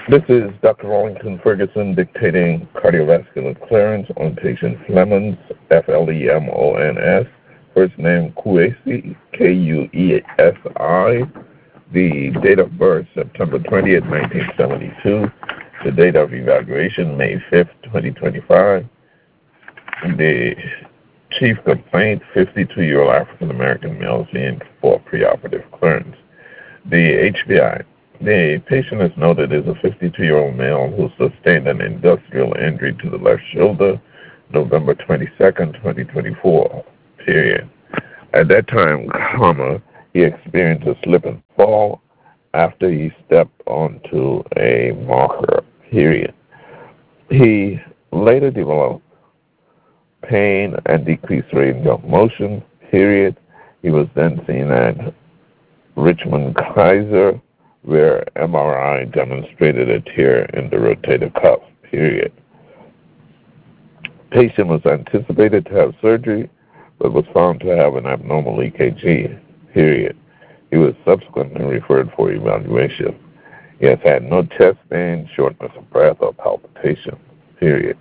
This is Dr. Wallington Ferguson dictating cardiovascular clearance on patient Flemons, Flemons, first name Kuesi, Kuesi. The date of birth, September 20th, 1972. The date of evaluation, May 5th, 2025. The chief complaint, 52-year-old African-American male seen for preoperative clearance. The HBI. The patient is noted as a 52-year-old male who sustained an industrial injury to the left shoulder November 22nd, 2024, period. At that time, he experienced a slip and fall after he stepped onto a marker, period. He later developed pain and decreased range of motion, period. He was then seen at Richmond Kaiser, where MRI demonstrated a tear in the rotator cuff, period. Patient was anticipated to have surgery, but was found to have an abnormal EKG, period. He was subsequently referred for evaluation. He has had no chest pain, shortness of breath, or palpitation, period.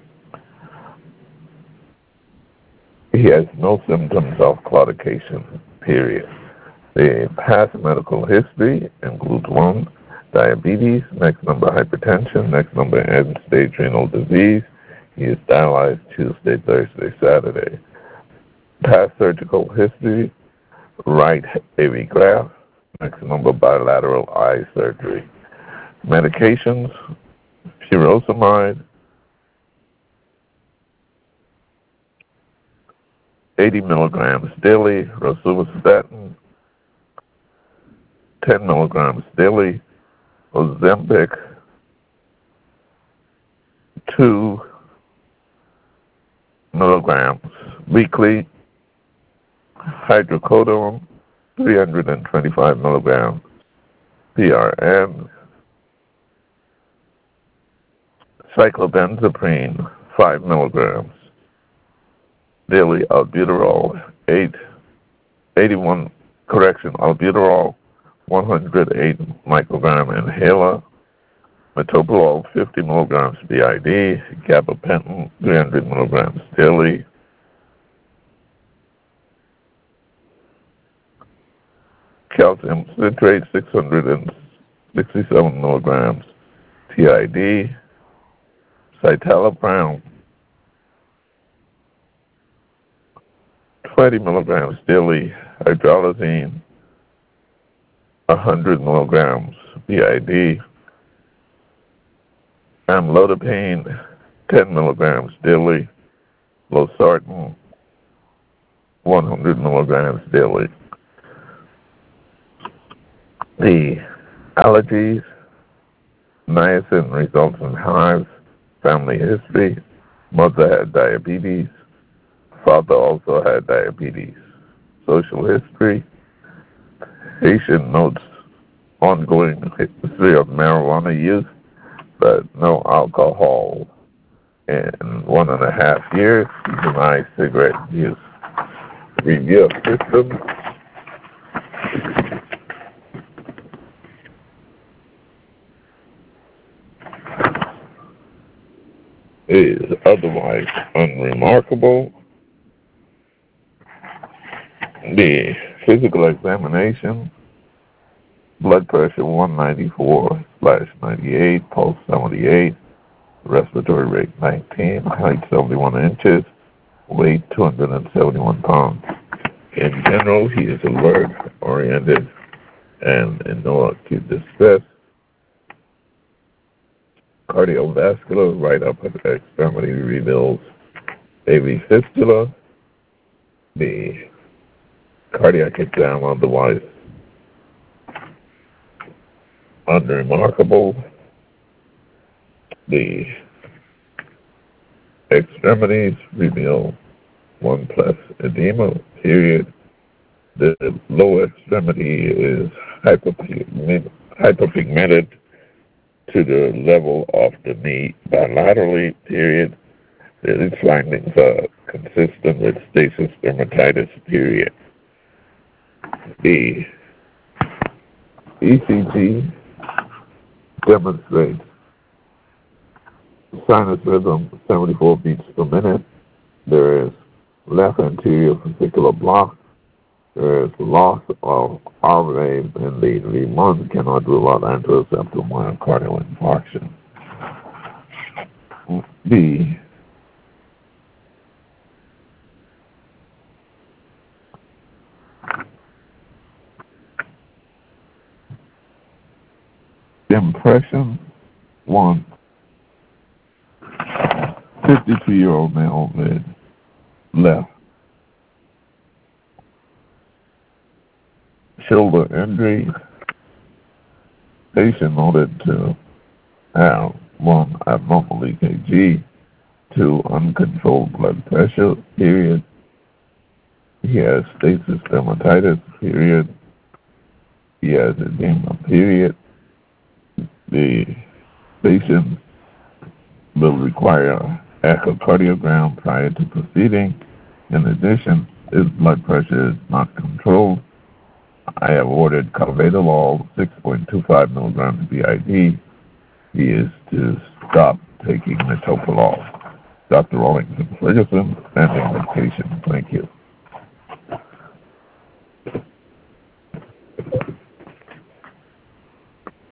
He has no symptoms of claudication, period. The past medical history includes 1, diabetes, next number hypertension, next number end-stage renal disease. He is dialyzed Tuesday, Thursday, Saturday. Past surgical history, right AV graft, next number bilateral eye surgery. Medications, furosemide, 80 milligrams daily, rosuvastatin, 10 milligrams daily, Ozempic, 2 milligrams weekly, hydrocodone, 325 milligrams, PRN, cyclobenzaprine, 5 milligrams, daily albuterol, albuterol, 108 microgram inhaler, metoprolol 50 milligrams BID, gabapentin 300 milligrams daily, calcium citrate 667 milligrams TID, citalopram 20 milligrams daily, hydralazine 100 milligrams BID, amlodipine 10 milligrams daily, losartan 100 milligrams daily. The allergies, niacin results in hives, family history, mother had diabetes, father also had diabetes. Social history, patient notes ongoing history of marijuana use, but no alcohol in 1.5 years. He denies cigarette use. Review of systems. Is otherwise unremarkable. The physical examination, blood pressure 194/98, pulse 78, respiratory rate 19, height 71 inches, weight 271 pounds. In general, he is alert, oriented, and in no acute distress. Cardiovascular, right upper extremity reveals AV fistula. The cardiac exam otherwise unremarkable. The extremities reveal 1+ edema, period. The lower extremity is hyperpigmented to the level of the knee bilaterally, period. These findings are consistent with stasis dermatitis, period. The ECG demonstrates Sinus rhythm, 74 beats per minute. There is left anterior ventricular block. There is loss of R wave in the Riemann cannot rule out anteroseptal myocardial infarction. B. Impression 1. 52-year-old male with left shoulder injury. Patient noted to have 1. abnormal EKG, 2. uncontrolled blood pressure, period. He has stasis dermatitis, period. He has edema, period. The patient will require echocardiogram prior to proceeding. In addition, his blood pressure is not controlled. I have ordered carvedilol 6.25 milligrams BID. He is to stop taking metoprolol. Dr. Rawlington Ferguson, standing medication. Thank you.